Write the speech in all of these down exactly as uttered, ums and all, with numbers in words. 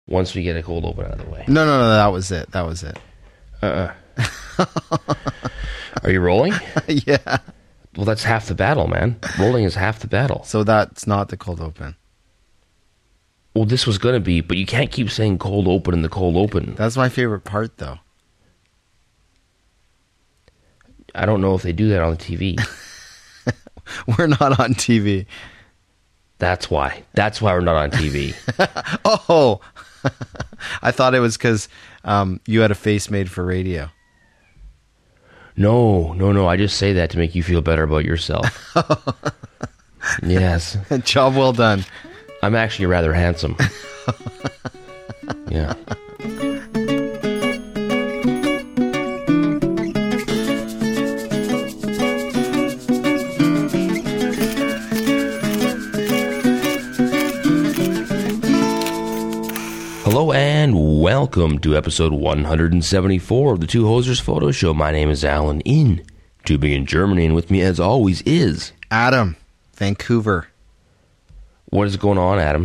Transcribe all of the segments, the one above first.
once we get a cold open out of the way. No, no, no, that was it. That was it. Uh-uh. Are you rolling? Yeah. Well, that's half the battle, man. Rolling is half the battle. So that's not the cold open. Well, this was going to be, but you can't keep saying cold open in the cold open. That's my favorite part, though. I don't know if they do that on the T V. We're not on T V. That's why. That's why we're not on T V. Oh, I thought it was because um, you had a face made for radio. No, no, no. I just say that to make you feel better about yourself. Yes. Job well done. I'm actually rather handsome. Yeah. Hello and welcome to episode one hundred seventy-four of the Two Hosers Photo Show. My name is Alan in Tübingen, Germany, and with me as always is Adam, Vancouver. What is going on, Adam?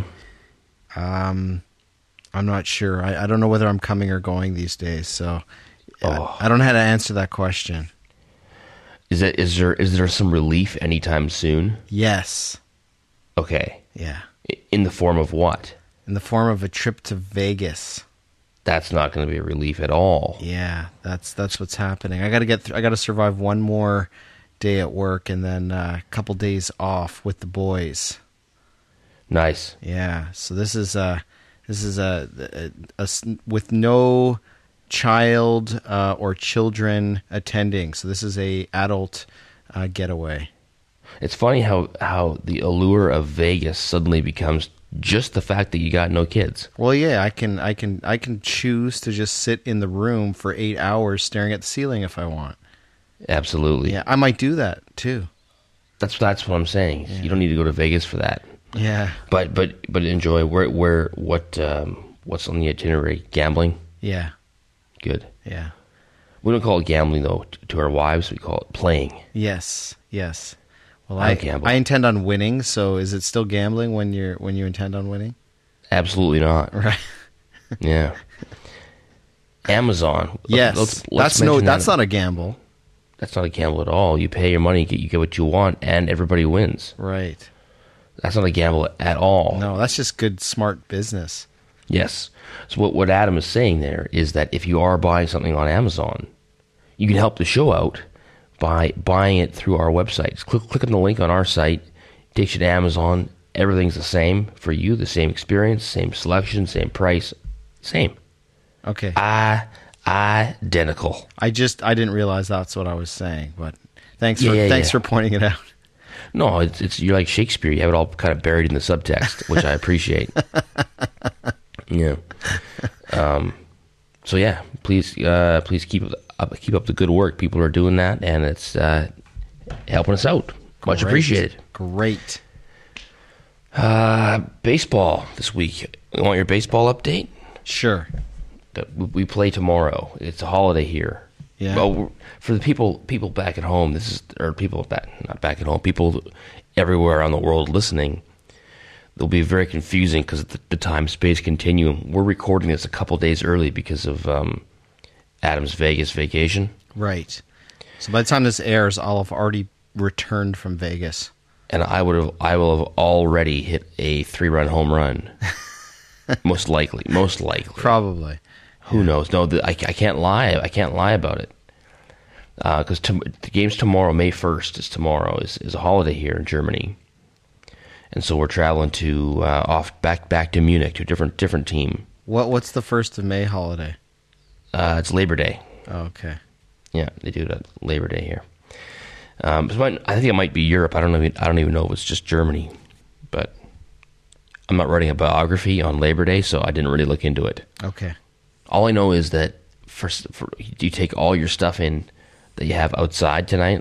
Um, I'm not sure. I, I don't know whether I'm coming or going these days, so Oh. I, I don't know how to answer that question. Is that is there is there some relief anytime soon? Yes. Okay. Yeah. I- In the form of what? In the form of a trip to Vegas. That's not going to be a relief at all. Yeah, that's that's what's happening. I got to get through, I got to survive one more day at work and then uh, a couple days off with the boys. Nice. Yeah, so this is uh this is a, a, a s- with no child uh, or children attending. So this is a adult uh, getaway. It's funny how, how the allure of Vegas suddenly becomes just the fact that you got no kids. Well, yeah, I can I can I can choose to just sit in the room for eight hours staring at the ceiling if I want. Absolutely. Yeah, I might do that too. That's that's what I'm saying. Yeah. You don't need to go to Vegas for that. Yeah, But but but enjoy. Where where what um, what's on the itinerary? Gambling. yeah, Good. yeah. We don't call it gambling though. t- To our wives, we call it playing. Yes, yes. Well, I I gamble. I intend on winning. So is it still gambling when you're when you intend on winning? Absolutely not. Right. Yeah. Amazon. Yes. Let's- let's that's no. mention That's that. not a gamble. That's not a gamble at all. You pay your money, you get, you get what you want, and everybody wins. Right. That's not a gamble at all. No, that's just good, smart business. Yes. So what, what Adam is saying there is that if you are buying something on Amazon, you can help the show out by buying it through our website. Just click, click on the link on our site, takes you to Amazon. Everything's the same for you, the same experience, same selection, same price, same. Okay. I, identical. I just I didn't realize that's what I was saying, but thanks Yeah, for yeah, thanks yeah. for pointing it out. No, it's, it's you're like Shakespeare. You have it all kind of buried in the subtext, which I appreciate. Yeah. Um. So yeah, please, uh, please keep up keep up the good work. People are doing that, and it's uh, helping us out. Much Great. appreciated. Great. Uh, baseball this week. You want your baseball update? Sure. That we- we play tomorrow. It's a holiday here. Yeah. Well, we're- for the people people back at home, this is or people back not back at home, people everywhere around the world listening. They'll be very confusing because of the, the time space continuum. We're recording this a couple days early because of um, Adam's Vegas vacation, Right. So by the time this airs, I'll have already returned from Vegas. and I would have I will have already hit a three run home run. Most likely, most likely. Probably. Who knows? No, the, I, I can't lie. I can't lie about it. Because uh, the game's tomorrow, May first is tomorrow, is, is a holiday here in Germany. And so we're traveling to uh, off back back to Munich to a different different team. What What's the first of May holiday? Uh, it's Labor Day. Oh, okay. Yeah, they do it at Labor Day here. Um, so it might, I think it might be Europe. I don't know. I don't even know if it's just Germany. But I'm not writing a biography on Labor Day, so I didn't really look into it. Okay. All I know is that first, for, you take all your stuff in that you have outside tonight.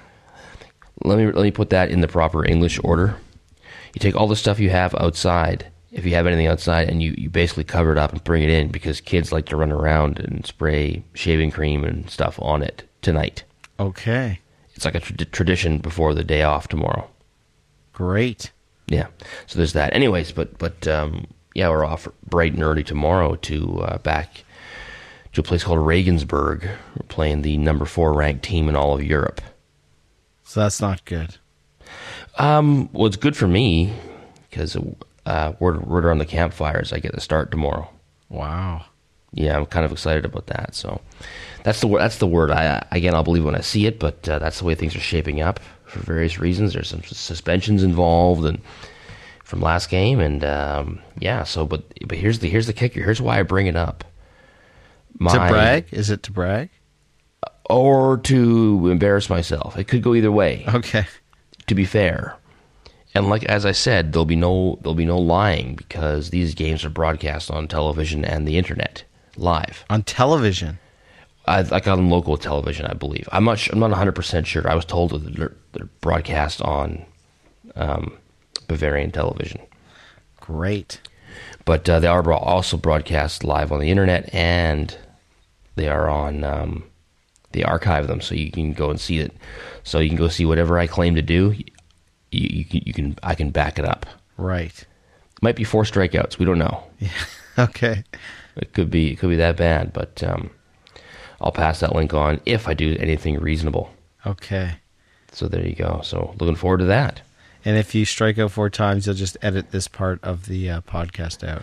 Let me let me put that in the proper English order. You take all the stuff you have outside, if you have anything outside, and you, you basically cover it up and bring it in because kids like to run around and spray shaving cream and stuff on it tonight. Okay. It's like a tra- tradition before the day off tomorrow. Great. Yeah. So there's that. Anyways, but but um, yeah, we're off bright and early tomorrow to uh, back to a place called Regensburg. We're playing the number four ranked team in all of Europe. So that's not good. Um, well, it's good for me because uh, word, word around the campfires, I get to start tomorrow. Wow. Yeah, I'm kind of excited about that. So that's the word. That's the word. I again, I'll believe when I see it, but uh, that's the way things are shaping up for various reasons. There's some suspensions involved, and from last game, and um, yeah. So, but but here's the here's the kicker. Here's why I bring it up. My, to brag? Is it to brag? Or to embarrass myself? It could go either way. Okay. To be fair, and like as I said, there'll be no there'll be no lying because these games are broadcast on television and the internet live on television. I, like on local television, I believe. I'm not. Sure, I'm not one hundred percent sure. I was told that they're, they're broadcast on um, Bavarian television. Great, but uh, they are bro- also broadcast live on the internet, and they are on. Um, they archive them, so you can go and see it. So you can go see whatever I claim to do. You, you, can, you can. I can back it up. Right. Might be four strikeouts. We don't know. Yeah. Okay. It could be. It could be that bad, but. Um, I'll pass that link on if I do anything reasonable. Okay. So there you go. So looking forward to that. And if you strike out four times, you'll just edit this part of the uh, podcast out.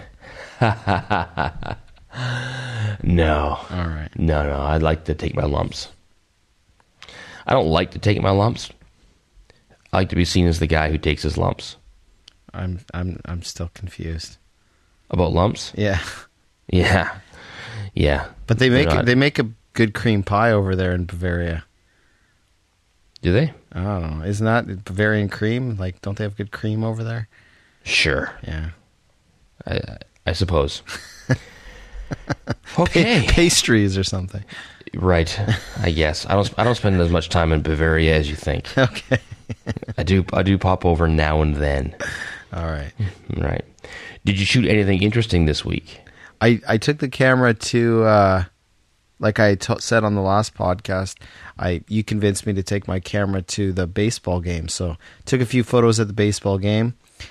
No. All right. No, no. I'd like to take my lumps. I don't like to take my lumps. I like to be seen as the guy who takes his lumps. I'm I'm I'm still confused. About lumps? Yeah. Yeah. Yeah. But they make they make a good cream pie over there in Bavaria. Do they? I don't know. Isn't that Bavarian cream? Like, don't they have good cream over there? Sure. Yeah. I I suppose. Okay. Pa- pastries or something. Right. I guess. I don't I don't spend as much time in Bavaria as you think. Okay. I do I do pop over now and then. All right. Right. Did you shoot anything interesting this week? I, I took the camera to, uh, like I t- said on the last podcast, I you convinced me to take my camera to the baseball game. So took a few photos at the baseball game.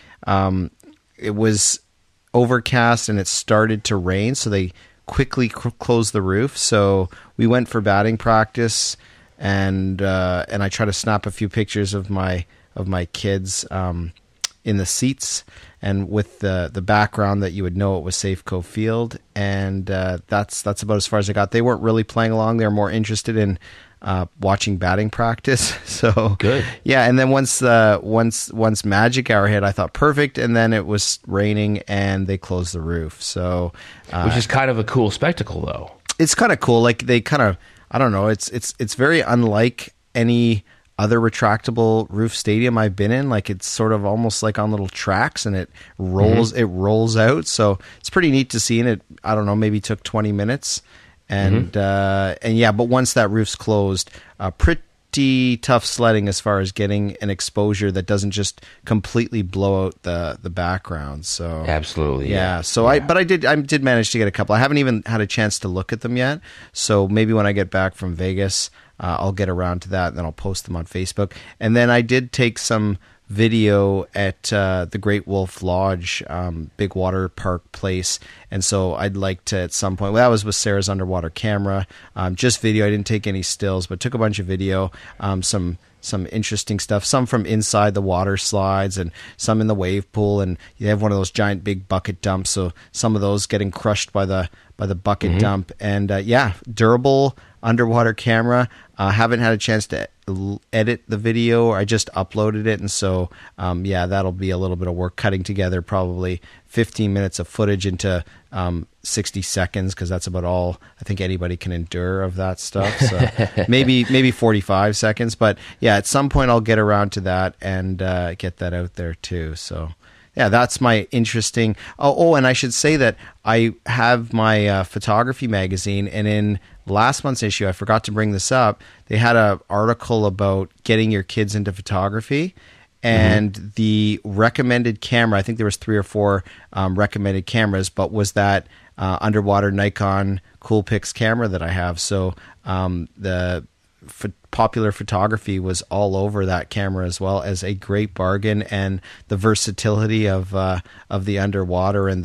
Um, it was overcast and it started to rain, so they quickly cr- closed the roof. So we went for batting practice, and uh, and I tried to snap a few pictures of my of my kids um, in the seats. And with the the background that you would know it was Safeco Field, and uh, that's that's about as far as I got. They weren't really playing along; they were more interested in uh, watching batting practice. So good, yeah. And then once uh, once once Magic Hour hit, I thought perfect, and then it was raining, and they closed the roof. So uh, which is kind of a cool spectacle, though. It's kind of cool. Like they kind of, I don't know. It's it's it's very unlike any other retractable roof stadium I've been in. Like it's sort of almost like on little tracks, and it rolls mm-hmm. it rolls out. So it's pretty neat to see. And it, I don't know, maybe took twenty minutes, and mm-hmm. uh, and yeah. But once that roof's closed, uh, pretty tough sledding as far as getting an exposure that doesn't just completely blow out the the background. So absolutely, yeah. yeah. So yeah. I, but I did I did manage to get a couple. I haven't even had a chance to look at them yet. So maybe when I get back from Vegas, Uh, I'll get around to that, and then I'll post them on Facebook. And then I did take some video at uh, the Great Wolf Lodge, um, big water park place. And so I'd like to, at some point, well, that was with Sarah's underwater camera, um, just video. I didn't take any stills, but took a bunch of video, um, some some interesting stuff, some from inside the water slides and some in the wave pool. And you have one of those giant big bucket dumps, so some of those getting crushed by the by the bucket mm-hmm. dump. And uh, yeah, durable underwater camera. I uh, haven't had a chance to edit the video. I just uploaded it, and so um, yeah, that'll be a little bit of work cutting together probably fifteen minutes of footage into um, sixty seconds, because that's about all I think anybody can endure of that stuff. So maybe maybe forty-five seconds, but yeah, at some point I'll get around to that and uh, get that out there too. So yeah, that's my interesting. Oh, oh, and I should say that I have my uh, photography magazine, and in last month's issue, I forgot to bring this up, they had an article about getting your kids into photography, and mm-hmm. the recommended camera, I think there was three or four um, recommended cameras, but was that uh, underwater Nikon Coolpix camera that I have. So um, the f- popular photography was all over that camera, as well as a great bargain, and the versatility of uh, of the underwater and the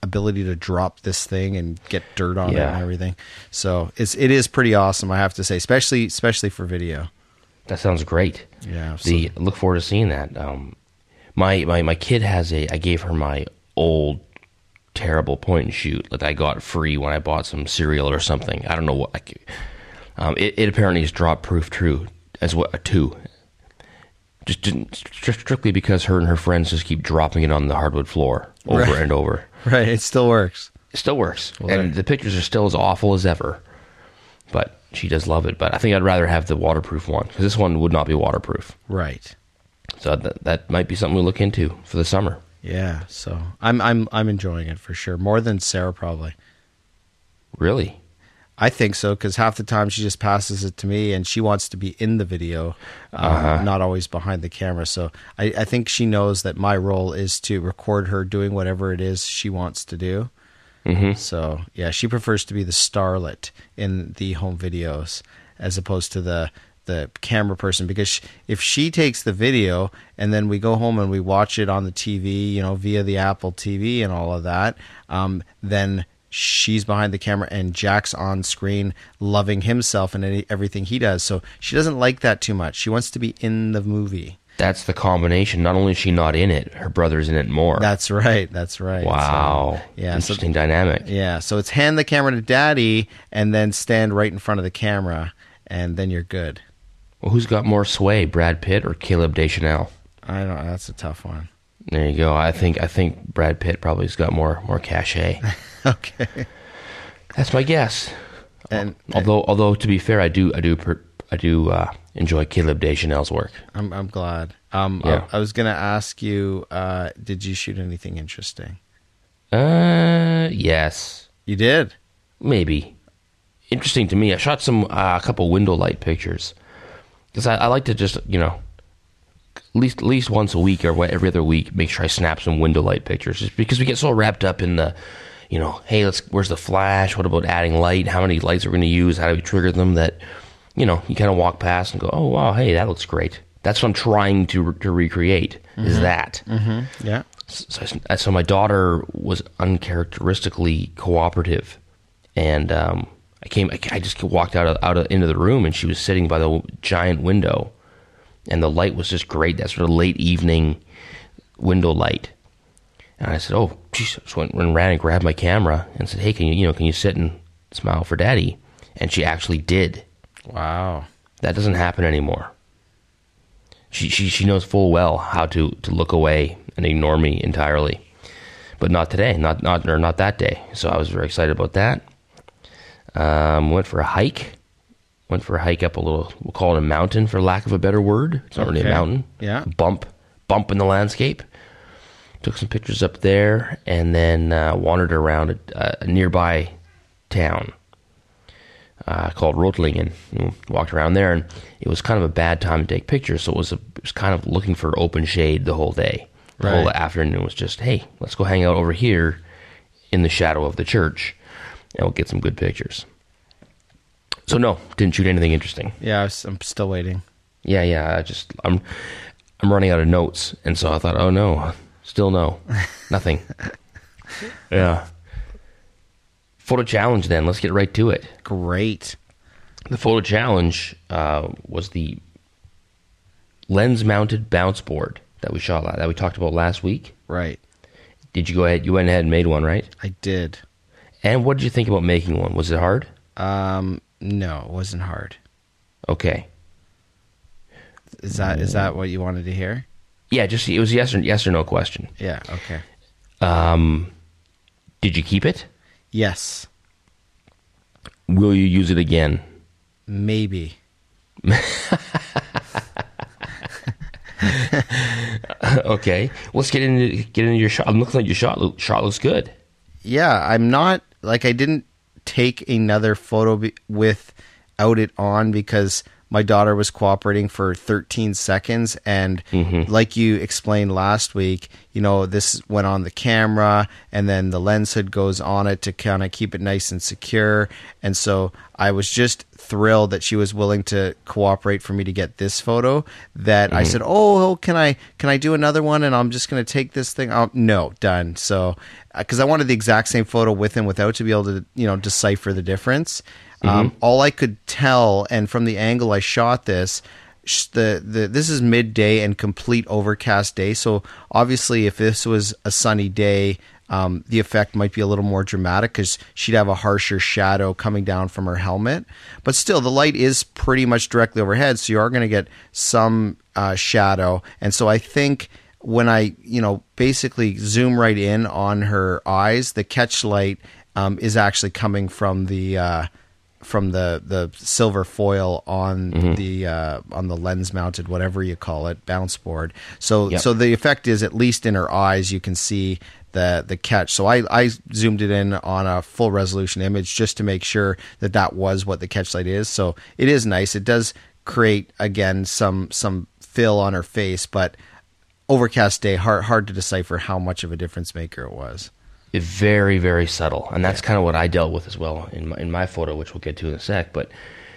ability to drop this thing and get dirt on it Yeah. and everything. So it's it is pretty awesome, I have to say, especially especially for video. That sounds great. Yeah, The look forward to seeing that. Um, my, my my kid has a. I gave her my old terrible point and shoot that I got free when I bought some cereal or something. I don't know what. I, um, it, it apparently is drop proof true as what a two. Just didn't, strictly because her and her friends just keep dropping it on the hardwood floor over Right. and over. Right, it still works. It still works, Well, and there- the pictures are still as awful as ever. But she does love it. But I think I'd rather have the waterproof one because this one would not be waterproof. Right. So that that might be something we look into for the summer. Yeah, so I'm I'm I'm enjoying it for sure, more than Sarah probably. Really? I think so, because half the time she just passes it to me, and she wants to be in the video, um, Uh-huh. not always behind the camera. So I, I think she knows that my role is to record her doing whatever it is she wants to do. Mm-hmm. So yeah, she prefers to be the starlet in the home videos as opposed to the the camera person, because she, if she takes the video and then we go home and we watch it on the T V, you know, via the Apple T V and all of that, um, then she's behind the camera and Jack's on screen loving himself and any, everything he does. So she doesn't like that too much. She wants to be in the movie. That's the combination. Not only is she not in it, her brother's in it more. That's right. That's right. wow. So, yeah. So, Interesting dynamic. yeah. So it's hand the camera to daddy and then stand right in front of the camera, and then you're good. Well, who's got more sway, Brad Pitt or Caleb Deschanel? I don't know. That's a tough one. There you go. I think I think Brad Pitt probably has got more more cachet. Okay. That's my guess. And Although although to be fair, I do I do per, I do uh, enjoy Caleb Deschanel's work. I'm I'm glad. Um, Yeah. I, I was gonna ask you, uh, did you shoot anything interesting? Uh, yes, You did. maybe. Interesting to me. I shot some uh, a couple window light pictures because I, I like to just you know at least at least once a week or every other week make sure I snap some window light pictures, just because we get so wrapped up in the you know hey let's where's the flash, what about adding light, how many lights are we going to use, how do we trigger them, that you know you kind of walk past and go, oh wow, hey, that looks great. That's what I'm trying to to recreate. Mm-hmm. Is that Mm-hmm. Yeah. so, so my daughter was uncharacteristically cooperative, and um, I came. I, I just walked out of, out of, into the room, and she was sitting by the giant window, and the light was just great. That sort of late evening window light. And I said, "Oh, geez." So I went and ran and grabbed my camera and said, "Hey, can you you know can you sit and smile for Daddy?" And she actually did. Wow. That doesn't happen anymore. She she she knows full well how to, to look away and ignore me entirely, but not today, not not or not that day. So I was very excited about that. Um, went for a hike. Went for a hike up a little. We'll call it a mountain, for lack of a better word. It's not really a Okay. mountain. Yeah. Bump, bump in the landscape. Took some pictures up there, and then uh, wandered around a, a nearby town uh, called Rottlingen. Walked around there, and it was kind of a bad time to take pictures, so it was a, it was kind of looking for open shade the whole day. The whole Right. afternoon was just, hey, let's go hang out over here in the shadow of the church, and we'll get some good pictures. So no, didn't shoot anything interesting. Yeah. I was, I'm still waiting. Yeah, yeah. I just I'm I'm running out of notes, and so I thought, oh no, still no, nothing. Yeah. Photo challenge. Then let's get right to it. Great. The photo challenge uh, was the lens-mounted bounce board that we shot la- that we talked about last week. Right. Did you go ahead? You went ahead and made one, right? I did. And what did you think about making one? Was it hard? Um, no, it wasn't hard. Okay. Is that is that what you wanted to hear? Yeah, just it was yes or yes or no question. Yeah. Okay. Um, did you keep it? Yes. Will you use it again? Maybe. Okay, let's get into get into your shot. I'm looking at your shot. Look- Shot looks good. Yeah, I'm not like I didn't take another photo be- without it on because my daughter was cooperating for thirteen seconds, and like you explained last week, you know, this went on the camera and then the lens hood goes on it to kind of keep it nice and secure, and so I was just thrilled that she was willing to cooperate for me to get this photo. That mm-hmm. I said, "Oh, can I can I do another one?" And I'm just going to take this thing. Oh, no, done. So, because I wanted the exact same photo with and without to be able to, you know, decipher the difference. Mm-hmm. Um, all I could tell, and from the angle I shot this, the the this is midday and complete overcast day. So obviously, if this was a sunny day, Um, the effect might be a little more dramatic because she'd have a harsher shadow coming down from her helmet. But still, the light is pretty much directly overhead, so you are going to get some uh, shadow. And so I think when I, you know, basically zoom right in on her eyes, the catch light um, is actually coming from the uh, from the, the silver foil on mm-hmm. the uh, on the lens mounted, whatever you call it, bounce board. So yep. so the effect is, at least in her eyes, you can see the the catch. So I, I zoomed it in on a full resolution image just to make sure that that was what the catch light is. So it is nice. It does create, again, some some fill on her face, but overcast day, hard hard to decipher how much of a difference maker it was. Very, very subtle. And that's yeah. kind of what I dealt with as well in my, in my photo, which we'll get to in a sec. But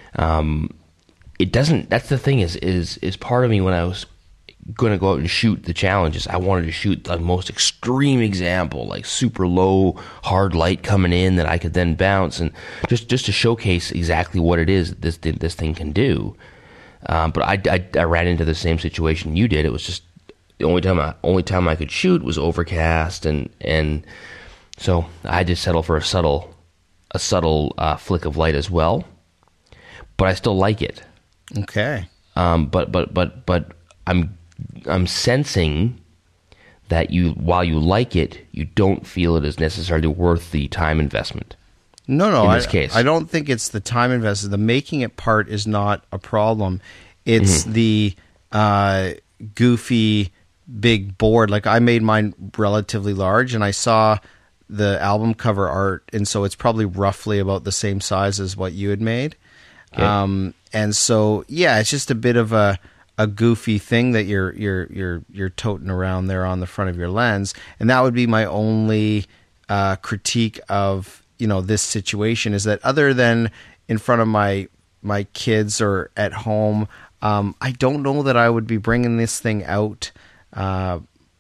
um, it doesn't, that's the thing is, is, is part of me when I was going to go out and shoot the challenges, I wanted to shoot the most extreme example, like super low, hard light coming in that I could then bounce, and just, just to showcase exactly what it is this this thing can do. Um, but I, I, I ran into the same situation you did. It was just the only time I, only time I could shoot was overcast, and and so I had to settle for a subtle a subtle uh, flick of light as well. But I still like it. Okay. Um, but but but but I'm. I'm sensing that you, while you like it, you don't feel it is necessarily worth the time investment. No, no. In this I, case, I don't think it's the time invested. The making it part is not a problem. It's mm-hmm. the uh, goofy big board. Like, I made mine relatively large, and I saw the album cover art, and so it's probably roughly about the same size as what you had made. Okay. Um, and so, yeah, it's just a bit of a a goofy thing that you're you're you're you're toting around there on the front of your lens, and that would be my only uh, critique of, you know, this situation, is that other than in front of my my kids or at home, um, I don't know that I would be bringing this thing out uh,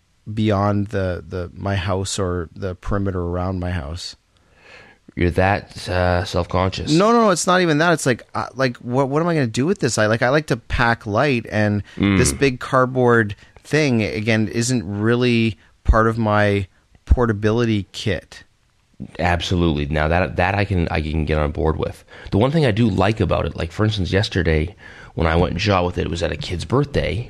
beyond the the my house or the perimeter around my house. You're that uh, self-conscious. No, no, no. It's not even that. It's like, uh, like, what, what am I going to do with this? I like, I like to pack light, and mm. this big cardboard thing again isn't really part of my portability kit. Absolutely. Now that that I can I can get on board with. The one thing I do like about it, like for instance, yesterday when I went and shot with it, it was at a kid's birthday,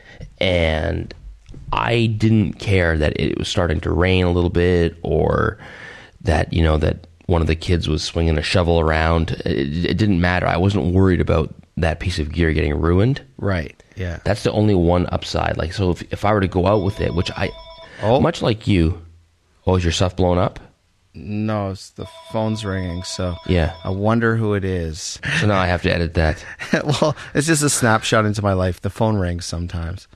and I didn't care that it was starting to rain a little bit, or that, you know, that one of the kids was swinging a shovel around. It, it didn't matter. I wasn't worried about that piece of gear getting ruined. Right. Yeah. That's the only one upside. Like, so if, if I were to go out with it, which I, oh. much like you, oh, is your stuff blown up? No, it's the phone's ringing. So yeah, I wonder who it is. So now I have to edit that. Well, it's just a snapshot into my life. The phone rings sometimes.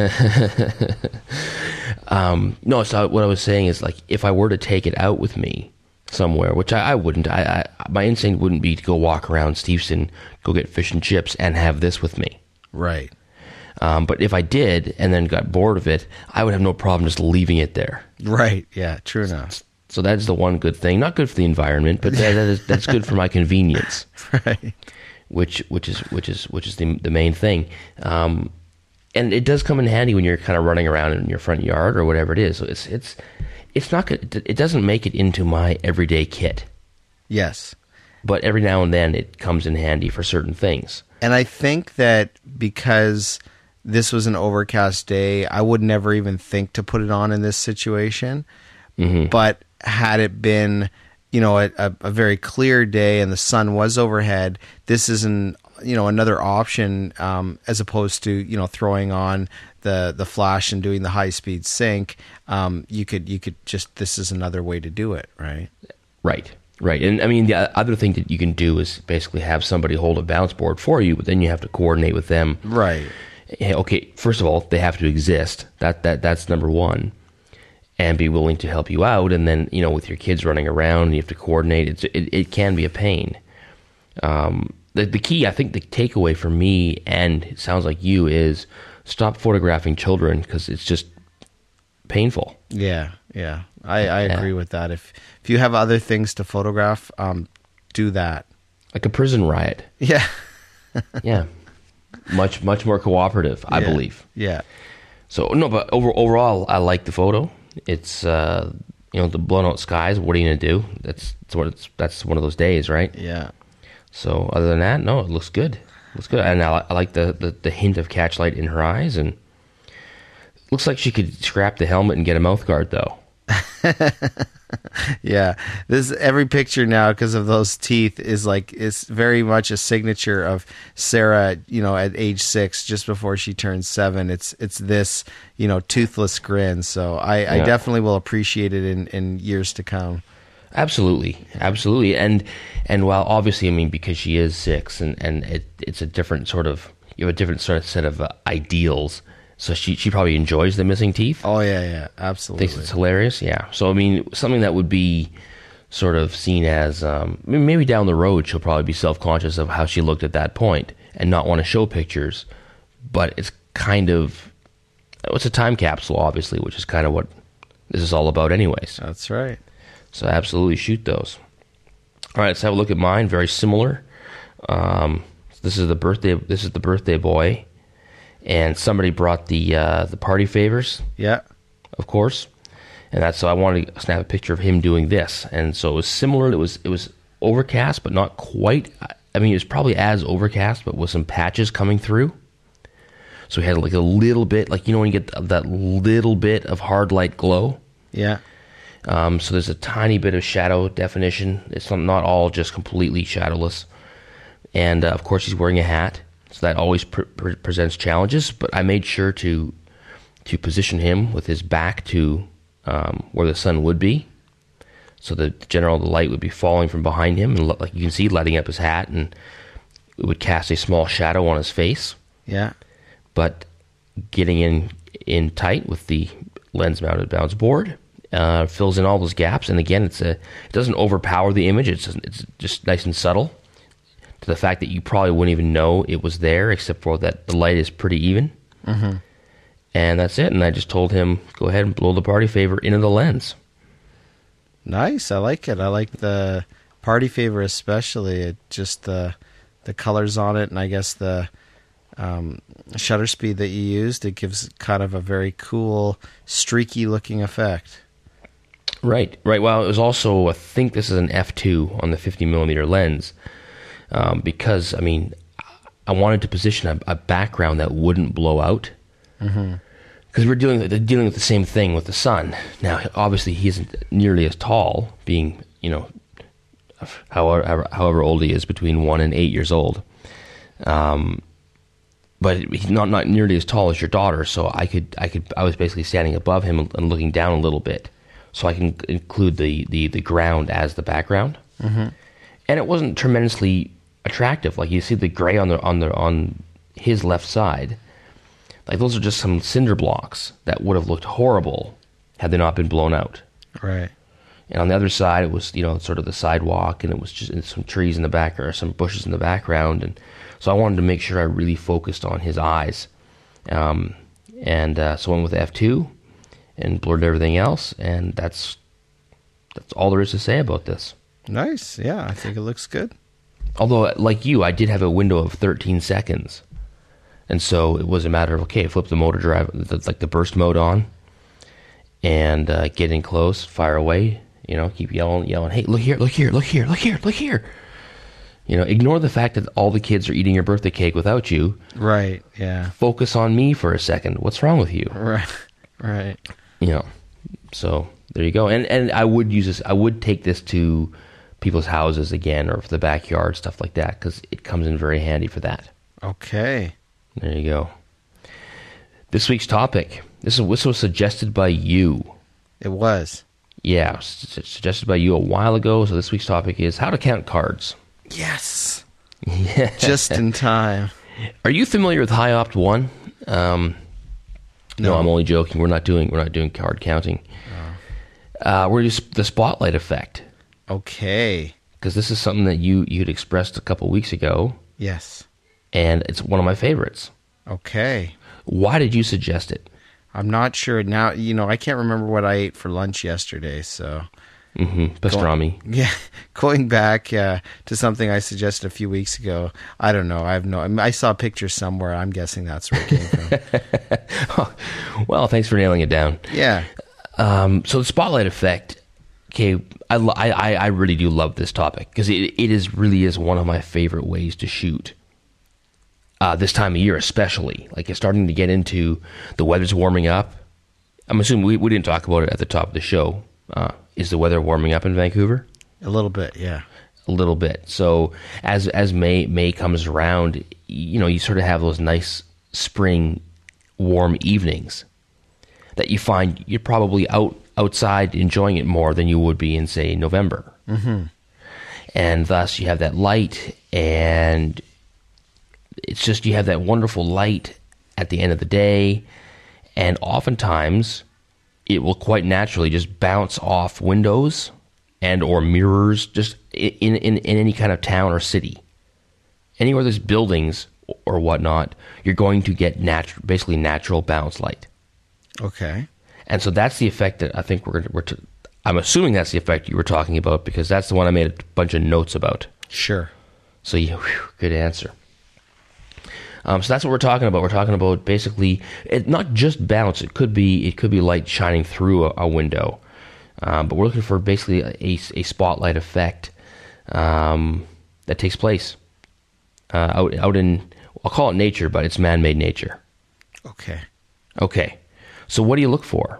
um, no, so what I was saying is, like, if I were to take it out with me somewhere, which I, I wouldn't, I, I my instinct wouldn't be to go walk around Steveston, go get fish and chips, and have this with me. Right. Um, but if I did and then got bored of it, I would have no problem just leaving it there. Right. Yeah. True enough. So that's the one good thing. Not good for the environment, but that, that is, that's good for my convenience. Right. Which which is which is which is the the main thing. Um, and it does come in handy when you're kind of running around in your front yard or whatever it is. So it's it's it's not good. It doesn't make it into my everyday kit. Yes. But every now and then it comes in handy for certain things. And I think that because this was an overcast day, I would never even think to put it on in this situation. Mm-hmm. But had it been, you know, a, a very clear day and the sun was overhead, this is an, you know, another option, um, as opposed to, you know, throwing on the, the flash and doing the high speed sync. Um, you could, you could just, this is another way to do it. Right. Right. Right. And I mean, the other thing that you can do is basically have somebody hold a bounce board for you, but then you have to coordinate with them. Right. Okay. First of all, they have to exist. That, that, that's number one. And be willing to help you out. And then, you know, with your kids running around, you have to coordinate. It's, it, it can be a pain. Um, the, the key, I think the takeaway for me, and it sounds like you, is stop photographing children because it's just painful. Yeah, yeah. I, I Yeah. agree with that. If if you have other things to photograph, um, do that. Like a prison riot. Yeah. Yeah. Much, much more cooperative, I Yeah. believe. Yeah. So, no, but over, overall, I like the photo. It's, uh, you know, the blown out skies. What are you going to do? That's, that's what it's, that's one of those days, right? Yeah. So other than that, no, it looks good. It looks good. And I, I like the, the, the hint of catchlight in her eyes. And looks like she could scrap the helmet and get a mouth guard, though. Yeah, this every picture now because of those teeth is like it's very much a signature of Sarah. You know, at age six, just before she turns seven, it's it's this you know toothless grin. So I, I Yeah. definitely will appreciate it in, in years to come. Absolutely, absolutely. And and while obviously, I mean, because she is six, and and it, it's a different sort of you have a different sort of set of uh, ideals. So she she probably enjoys the missing teeth. Oh yeah, yeah, absolutely. Thinks it's hilarious. Yeah. So I mean, something that would be sort of seen as um, I mean, maybe down the road she'll probably be self conscious of how she looked at that point and not want to show pictures. But it's kind of it's a time capsule, obviously, which is kind of what this is all about, anyways. That's right. So absolutely shoot those. All right, let's have a look at mine. Very similar. Um, this is the birthday. This is the birthday boy, and somebody brought the uh, the party favors, Yeah. of course, and that's so I wanted to snap a picture of him doing this, and so it was similar. It was it was overcast, but not quite. I mean, it was probably as overcast, but with some patches coming through. So we had like a little bit, like you know when you get that little bit of hard light glow. Yeah. Um, so there's a tiny bit of shadow definition. It's not, not all just completely shadowless. And uh, of course, he's wearing a hat, so that always pre- pre- presents challenges. But I made sure to to position him with his back to um, where the sun would be, so that the general the light would be falling from behind him, and like you can see, lighting up his hat, and it would cast a small shadow on his face. Yeah. But getting in in tight with the lens-mounted bounce board. Uh, fills in all those gaps, and again, it's a it doesn't overpower the image. It's it's just nice and subtle to the fact that you probably wouldn't even know it was there, except for that the light is pretty even. Mm-hmm. And that's it. And I just told him, go ahead and blow the party favor into the lens. Nice. I like it. I like the party favor especially. It just the the colors on it, and I guess the um, shutter speed that you used. It gives kind of a very cool, streaky looking effect. Right, right. Well, it was also, I think this is an f two on the fifty millimeter lens, um, because, I mean, I wanted to position a, a background that wouldn't blow out. Mm-hmm. Because we're dealing with, dealing with the same thing with the sun. Now, obviously, he isn't nearly as tall, being, you know, however, however old he is, between one and eight years old. Um, but he's not, not nearly as tall as your daughter, so I could, I could, I was basically standing above him and looking down a little bit. So I can include the, the, the ground as the background, Mm-hmm. and it wasn't tremendously attractive. Like you see the gray on the on the on his left side, like those are just some cinder blocks that would have looked horrible had they not been blown out. Right. And on the other side, it was you know sort of the sidewalk, and it was just some trees in the back or some bushes in the background, and so I wanted to make sure I really focused on his eyes, um, and uh, so I went with F two. And blurred everything else, and that's that's all there is to say about this. Nice. Yeah, I think it looks good. Although, like you, I did have a window of thirteen seconds, and so it was a matter of okay, flip the motor drive, the, like the burst mode on, and uh, get in close, fire away. You know, keep yelling, yelling. Hey, look here, look here, look here, look here, look here. You know, ignore the fact that all the kids are eating your birthday cake without you. Right. Yeah. Focus on me for a second. What's wrong with you? Right. Right. You know, so there you go. And and I would use this. I would take this to people's houses again, or for the backyard, stuff like that, because it comes in very handy for that. Okay. There you go. This week's topic. This is this was suggested by you. It was. Yeah, su- suggested by you a while ago. So this week's topic is how to count cards. Yes. Yeah. Just in time. Are you familiar with High Opt One? Um, no. No. I'm only joking. We're not doing we're not doing card counting. Uh, we're just the spotlight effect. Okay. because this is something that you you had expressed a couple weeks ago, Yes. and it's one of my favorites. Okay. Why did you suggest it? I'm not sure now. You know, I can't remember what I ate for lunch yesterday. So, Mm-hmm. Pastrami. Going, yeah, going back uh, to something I suggested a few weeks ago. I don't know. I have no. I, mean, I saw a picture somewhere. I'm guessing that's where it came from. Well, thanks for nailing it down. Yeah. Um, so the spotlight effect. Okay, I, lo- I, I I really do love this topic because it it is really is one of my favorite ways to shoot. Uh, this time of year, especially, like it's starting to get into the weather's warming up. I'm assuming we, we didn't talk about it at the top of the show. Uh, is the weather warming up in Vancouver? A little bit, yeah. A little bit. So as as May May comes around, you know, you sort of have those nice spring warm evenings that you find you're probably out outside enjoying it more than you would be in, say, November. Mm-hmm. And thus you have that light, and it's just you have that wonderful light at the end of the day, and oftentimes it will quite naturally just bounce off windows and or mirrors just in, in, in any kind of town or city. Anywhere there's buildings or whatnot, you're going to get natu- basically natural bounce light. Okay. And so that's the effect that I think we're going to... We're to, I'm assuming that's the effect you were talking about because that's the one I made a bunch of notes about. Sure. So, yeah, whew, good answer. Um, so that's what we're talking about. We're talking about basically it, not just bounce. It could be it could be light shining through a, a window, um, but we're looking for basically a, a spotlight effect um, that takes place uh, out out in, I'll call it nature, but it's man-made nature. Okay. Okay. So what do you look for?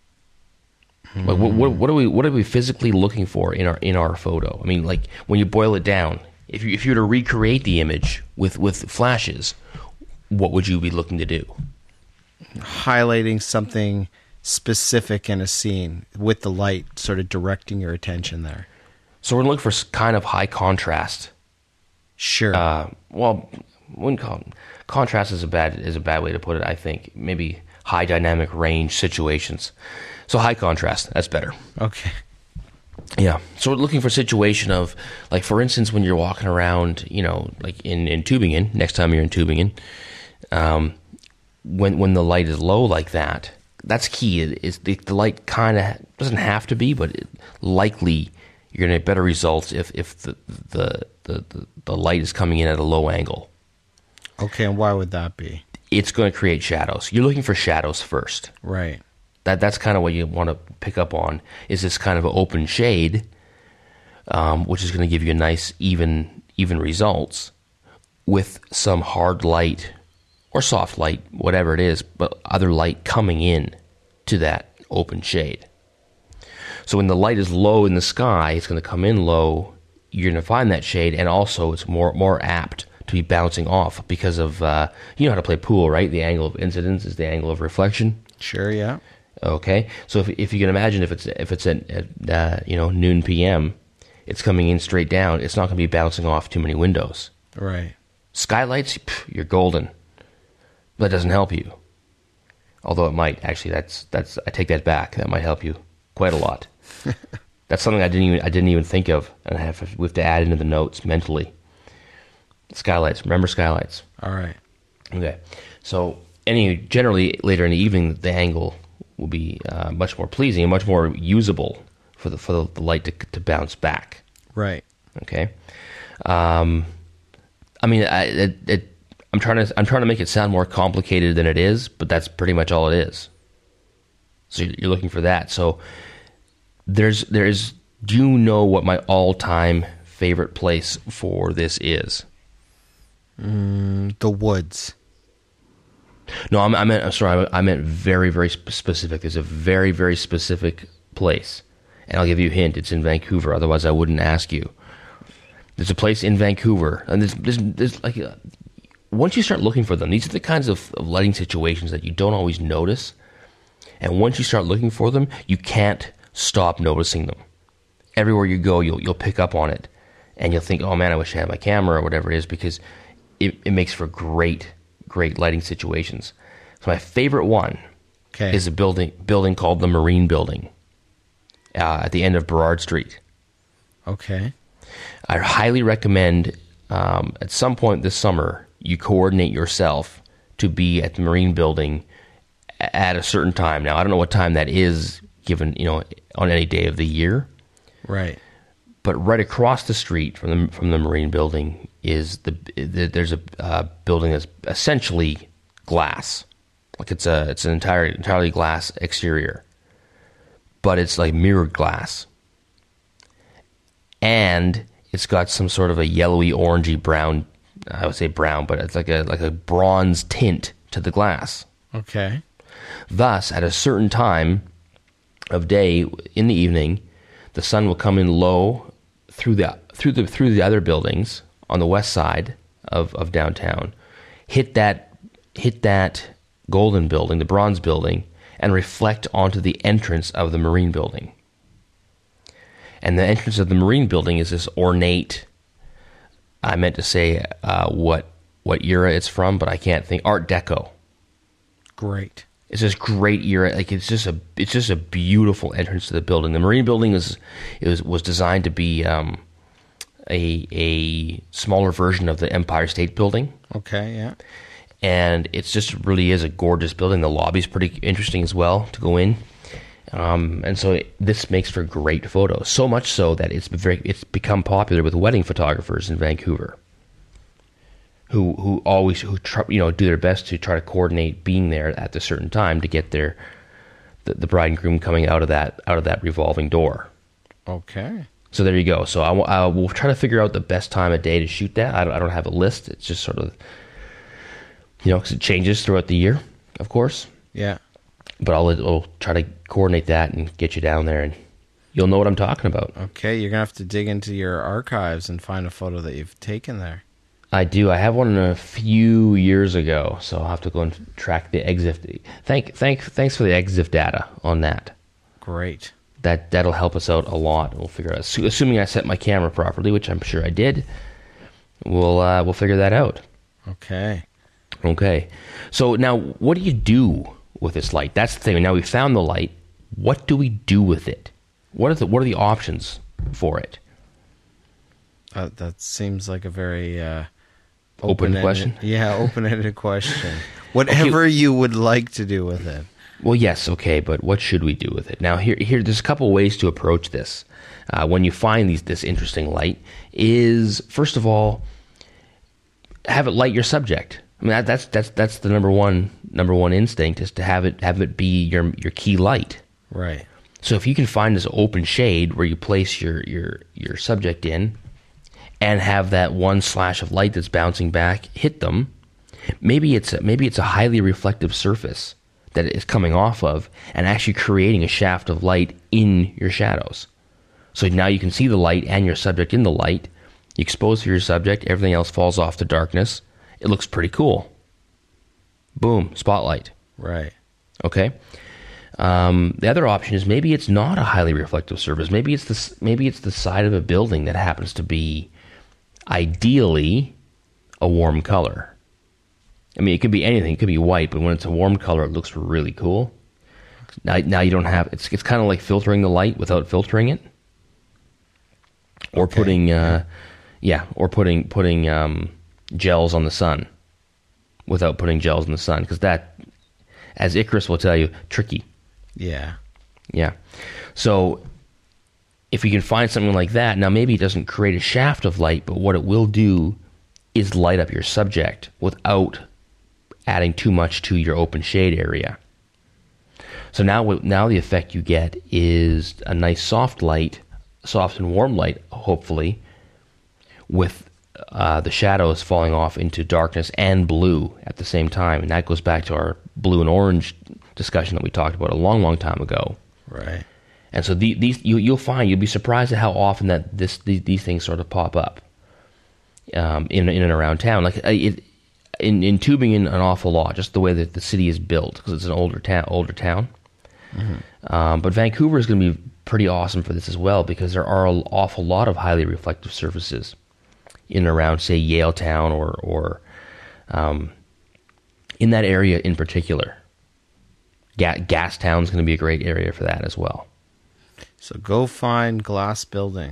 Mm. Like, what, what, what are we what are we physically looking for in our in our photo? I mean, like when you boil it down, if you if you were to recreate the image with with flashes, what would you be looking to do? Highlighting something specific in a scene with the light sort of directing your attention there. So we're looking for kind of high contrast. Sure. Uh, well, wouldn't call it, contrast is a bad is a bad way to put it. I think maybe high dynamic range situations. So high contrast, that's better. Okay. Yeah. So we're looking for a situation of, like, for instance, when you're walking around, you know, like in, in Tübingen, next time you're in Tübingen, um, when when the light is low like that, that's key. Is the, the light kind of doesn't have to be, but it, likely you're going to get better results if if the the, the the the light is coming in at a low angle. Okay, and why would that be? It's going to create shadows. You're looking for shadows first. Right. That that's kind of what you want to pick up on, is this kind of open shade, um, which is going to give you a nice even even results with some hard light or soft light, whatever it is, but other light coming in to that open shade. So when the light is low in the sky, it's going to come in low. You're going to find that shade, and also it's more more apt to be bouncing off because of uh, you know how to play pool, right? The angle of incidence is the angle of reflection. Sure. Yeah. Okay, so if if you can imagine if it's if it's at, at uh, you know noon P M, it's coming in straight down. It's not going to be bouncing off too many windows. Right. Skylights, pff, you're golden. That doesn't help you. Although it might actually. That's that's I take that back. That might help you quite a lot. That's something I didn't even I didn't even think of, and I have we have to add into the notes mentally. Skylights. Remember skylights. All right. Okay. So anyway, generally later in the evening, the angle will be uh, much more pleasing and much more usable for the for the light to to bounce back. Right. Okay. Um, I mean, I, it, it, I'm trying to I'm trying to make it sound more complicated than it is, but that's pretty much all it is. So you're looking for that. So there's there's. Do you know what my all-time favorite place for this is? Mm, the woods. No, I'm, I meant. I'm sorry. I meant very, very specific. There's a very, very specific place, and I'll give you a hint. It's in Vancouver. Otherwise, I wouldn't ask you. There's a place in Vancouver, and there's, there's, there's like a, once you start looking for them, these are the kinds of, of lighting situations that you don't always notice, and once you start looking for them, you can't stop noticing them. Everywhere you go, you'll you'll pick up on it, and you'll think, "Oh man, I wish I had my camera," or whatever it is, because it, it makes for great. Great lighting situations. So my favorite one okay. is a building building called the Marine Building uh, at the end of Burrard Street. Okay. I highly recommend um, at some point this summer you coordinate yourself to be at the Marine Building at a certain time. Now, I don't know what time that is given, you know, on any day of the year. Right. But right across the street from the from the Marine Building is the, the there's a uh, building that's essentially glass, like it's a it's an entire entirely glass exterior, but it's like mirrored glass, and it's got some sort of a yellowy, orangey brown. I would say brown, but it's like a like a bronze tint to the glass. Okay. Thus, at a certain time of day in the evening, the sun will come in low through the through the through the other buildings on the west side of, of downtown, hit that hit that golden building, the bronze building, and reflect onto the entrance of the Marine Building. And the entrance of the Marine Building is this ornate. I meant to say uh, what what era it's from, but I can't think. Art Deco. Great. It's this great era. Like it's just a it's just a beautiful entrance to the building. The Marine Building is it was was designed to be um, a a smaller version of the Empire State Building. Okay, yeah. And it's just really is a gorgeous building. The lobby's pretty interesting as well to go in. Um, and so it, this makes for great photos. So much so that it's very it's become popular with wedding photographers in Vancouver. Who who always who try, you know do their best to try to coordinate being there at a certain time to get their the, the bride and groom coming out of that out of that revolving door. Okay. So there you go. So I, I will try to figure out the best time of day to shoot that. I don't, I don't have a list. It's just sort of you know because it changes throughout the year, of course. Yeah. But I'll, I'll try to coordinate that and get you down there, and you'll know what I'm talking about. Okay, you're gonna have to dig into your archives and find a photo that you've taken there. I do. I have one a few years ago, so I'll have to go and track the EXIF. Thank, thank, thanks for the EXIF data on that. Great. That that'll help us out a lot. We'll figure out. Assuming I set my camera properly, which I'm sure I did, we'll uh, we'll figure that out. Okay. Okay. So now, what do you do with this light? That's the thing. Now we found the light. What do we do with it? What are the what are the options for it? Uh, that seems like a very uh, open question. Yeah, open-ended question. Whatever okay. you would like to do with it. Well, yes, okay, but what should we do with it? Now, here, here, there's a couple ways to approach this. Uh, when you find these this interesting light, is first of all, have it light your subject. I mean, that, that's that's that's the number one number one instinct is to have it have it be your your key light. Right. So if you can find this open shade where you place your your your subject in, and have that one slash of light that's bouncing back hit them, maybe it's a, maybe it's a highly reflective surface that it is coming off of and actually creating a shaft of light in your shadows. So now you can see the light and your subject in the light. You expose your subject, everything else falls off to darkness. It looks pretty cool. Boom, spotlight. Right. Okay. Um, the other option is maybe it's not a highly reflective surface. Maybe it's the maybe it's the side of a building that happens to be ideally a warm color. I mean, it could be anything. It could be white, but when it's a warm color, it looks really cool. Now, now you don't have it's. It's kind of like filtering the light without filtering it, or okay. putting, uh, yeah, or putting putting um, gels on the sun without putting gels in the sun, because that, as Icarus will tell you, tricky. Yeah, yeah. So if we can find something like that, now maybe it doesn't create a shaft of light, but what it will do is light up your subject without adding too much to your open shade area. So now, now the effect you get is a nice soft light, soft and warm light, hopefully, with uh, the shadows falling off into darkness and blue at the same time. And that goes back to our blue and orange discussion that we talked about a long, long time ago. Right. And so the, these you, you'll find, you'll be surprised at how often that this these, these things sort of pop up um, in in and around town. Like it, in in Tübingen, an awful lot, just the way that the city is built, because it's an older town. Older town. Mm-hmm. Um, but Vancouver is going to be pretty awesome for this as well, because there are an awful lot of highly reflective surfaces in and around, say, Yaletown or or um, in that area in particular. Ga- Gastown is going to be a great area for that as well. So go find glass buildings.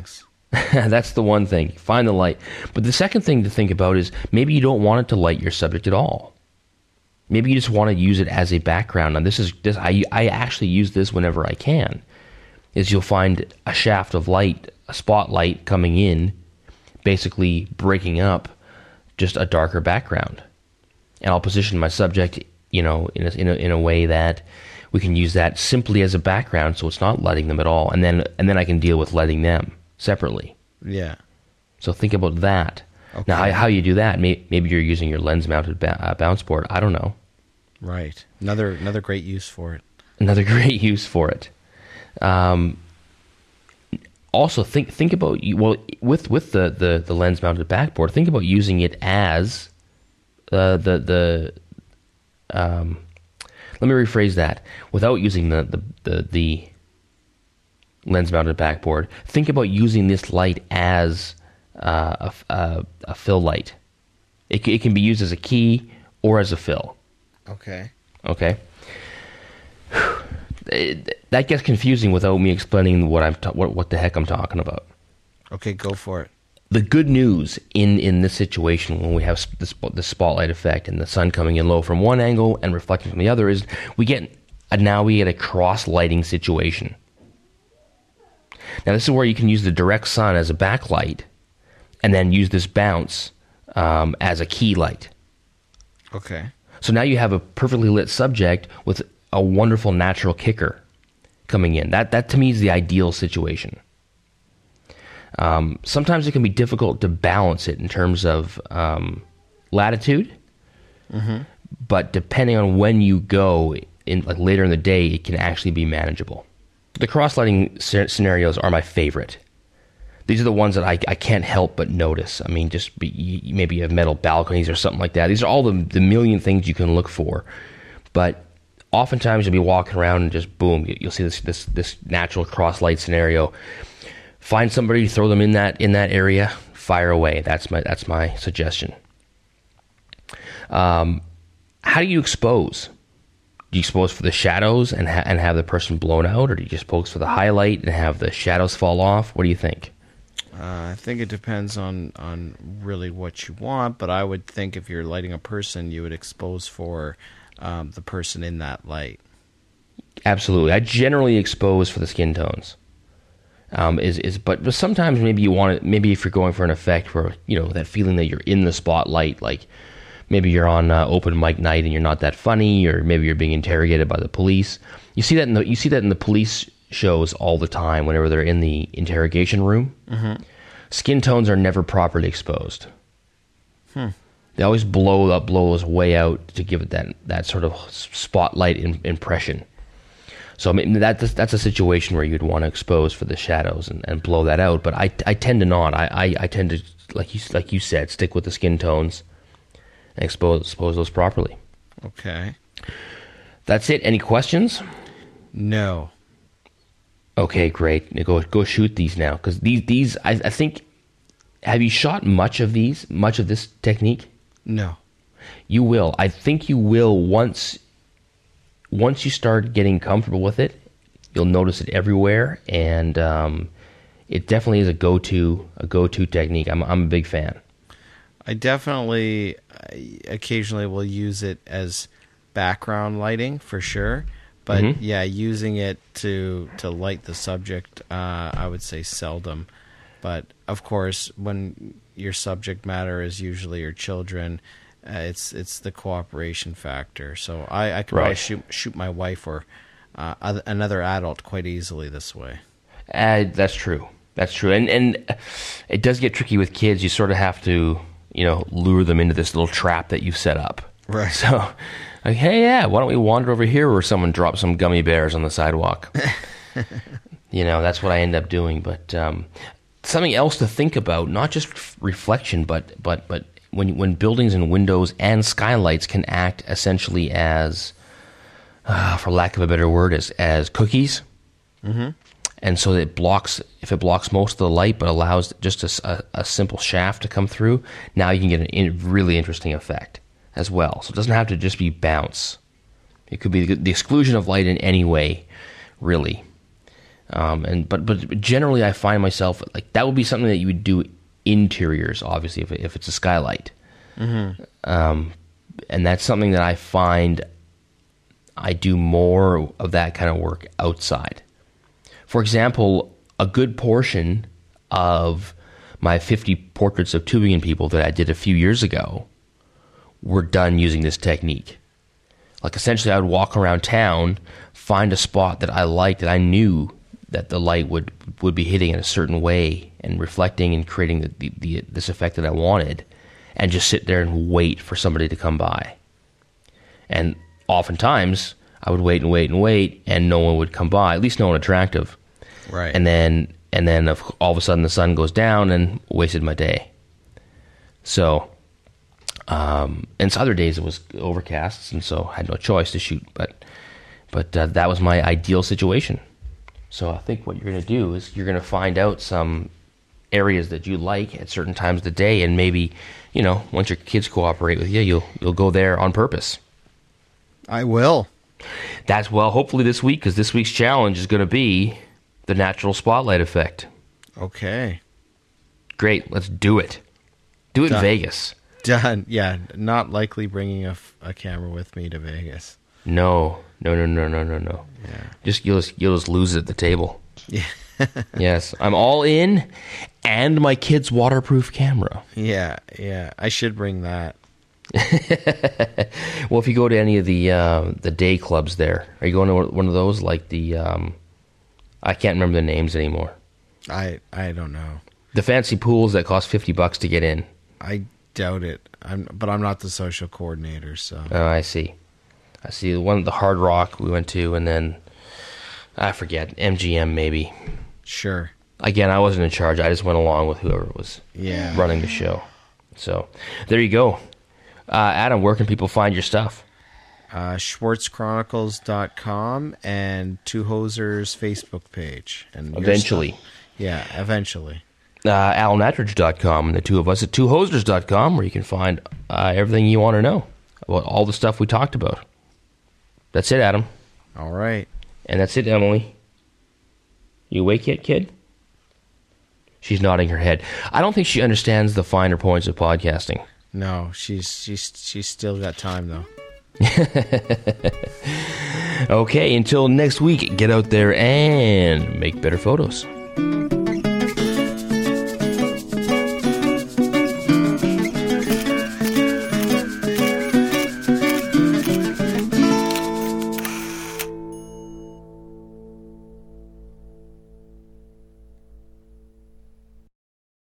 That's the one thing. Find the light. But the second thing to think about is maybe you don't want it to light your subject at all. Maybe you just want to use it as a background. And this is this. I I actually use this whenever I can. Is you'll find a shaft of light, a spotlight coming in, basically breaking up just a darker background, and I'll position my subject, you know, in a, in a, in a way that we can use that simply as a background, so it's not lighting them at all, and then and then I can deal with lighting them separately. Yeah. So think about that. Okay. Now, how, how you do that? May, maybe you're using your lens-mounted ba- uh, bounce board. I don't know. Right. Another another great use for it. Another great use for it. Um, also, think think about well with with the, the, the lens-mounted backboard. Think about using it as uh, the the. Um, let me rephrase that. Without using the the the, the lens-mounted backboard, think about using this light as uh, a, a a fill light. It it can be used as a key or as a fill. Okay. Okay. It, that gets confusing without me explaining what I'm ta- what what the heck I'm talking about. Okay, go for it. The good news in, in this situation when we have this the spotlight effect and the sun coming in low from one angle and reflecting from the other is we get a, now we get a cross lighting situation. Now this is where you can use the direct sun as a backlight and then use this bounce um, as a key light. Okay. So now you have a perfectly lit subject with a wonderful natural kicker coming in. That that to me is the ideal situation. Um, sometimes it can be difficult to balance it in terms of um, latitude, mm-hmm. but depending on when you go, in like later in the day, it can actually be manageable. The cross-lighting scenarios are my favorite. These are the ones that I, I can't help but notice. I mean, just be, maybe you have metal balconies or something like that. These are all the, the million things you can look for. But oftentimes you'll be walking around and just boom, you'll see this this, this natural cross-light scenario. Find somebody, throw them in that in that area, fire away. That's my that's my suggestion. Um, how do you expose? Do you expose for the shadows and ha- and have the person blown out, or do you just expose for the highlight and have the shadows fall off? What do you think? Uh, I think it depends on, on really what you want, but I would think if you're lighting a person, you would expose for um, the person in that light. Absolutely. I generally expose for the skin tones. Um, is is but, but sometimes maybe you want it, maybe if you're going for an effect where, you know, that feeling that you're in the spotlight, like maybe you're on uh, open mic night and you're not that funny, or maybe you're being interrogated by the police. You see that in the you see that in the police shows all the time whenever they're in the interrogation room. Mm-hmm. Skin tones are never properly exposed. Hmm. They always blow up, blow us way out to give it that that sort of spotlight in, impression. So I mean, that that's a situation where you'd want to expose for the shadows and, and blow that out. But I, I tend to not. I, I, I tend to, like you like you said, stick with the skin tones and expose expose those properly. Okay. That's it. Any questions? No. Okay, great. Go go shoot these now, because these these I, I think. Have you shot much of these? Much of this technique? No. You will. I think you will once. Once you start getting comfortable with it, you'll notice it everywhere, and um, it definitely is a go-to a go-to technique. I'm I'm a big fan. I definitely I occasionally will use it as background lighting for sure, but mm-hmm. yeah, using it to to light the subject, uh, I would say seldom. But of course, when your subject matter is usually your children, uh, it's it's the cooperation factor. So I, I can right. probably shoot shoot my wife or uh, other, another adult quite easily this way. Uh, that's true. That's true. And and it does get tricky with kids. You sort of have to, you know, lure them into this little trap that you've set up. Right. So, like, hey, yeah, why don't we wander over here where someone drops some gummy bears on the sidewalk? You know, that's what I end up doing. But um, something else to think about, not just reflection, but but but when when buildings and windows and skylights can act essentially as, uh, for lack of a better word, as as cookies. Mm-hmm. And so it blocks, if it blocks most of the light but allows just a, a, a simple shaft to come through, now you can get a in, really interesting effect as well. So it doesn't have to just be bounce. It could be the, the exclusion of light in any way, really. Um, and but but generally, I find myself like that would be something that you would do interiors, obviously, if it, if it's a skylight. Mm-hmm. Um, and that's something that I find I do more of that kind of work outside. For example, a good portion of my fifty portraits of Tübingen people that I did a few years ago were done using this technique. Like essentially, I would walk around town, find a spot that I liked, that I knew that the light would, would be hitting in a certain way and reflecting and creating the, the, the, this effect that I wanted, and just sit there and wait for somebody to come by. And oftentimes, I would wait and wait and wait, and no one would come by, at least no one attractive. Right. And then, and then all of a sudden the sun goes down and wasted my day. So, um, and so other days it was overcast, and so I had no choice to shoot. But, but uh, that was my ideal situation. So I think what you're going to do is you're going to find out some areas that you like at certain times of the day, and maybe, you know, once your kids cooperate with you, you'll you'll go there on purpose. I will. That's, well, hopefully this week, because this week's challenge is going to be the natural spotlight effect. Okay. Great. Let's do it. Do it Done. in Vegas. Done. Yeah, not likely bringing a, f- a camera with me to Vegas. No. No, no, no, no, no, no. Yeah. Just, you'll just, you'll just lose it at the table. Yeah. Yes. I'm all in, and my kid's waterproof camera. Yeah, yeah. I should bring that. Well, if you go to any of the uh, the day clubs there, are you going to one of those, like the, um, I can't remember the names anymore. I I don't know. The fancy pools that cost fifty bucks to get in. I doubt it. I'm, but I'm not the social coordinator, so. Oh, I see. I see. The one, the Hard Rock we went to, and then, I forget, M G M maybe. Sure. Again, I wasn't in charge. I just went along with whoever was Yeah. running the show. So, there you go. Uh, Adam, where can people find your stuff? Uh, Schwartz Chronicles dot com and Two Hosers Facebook page. And your Eventually. stuff. Yeah, eventually. Uh, Alan Attridge dot com, and the two of us at two hosers dot com, where you can find uh, everything you want to know about all the stuff we talked about. That's it, Adam. All right. And that's it, Emily. You awake yet, kid? She's nodding her head. I don't think she understands the finer points of podcasting. No, she's she's she's still got time though. Okay, until next week, get out there and make better photos.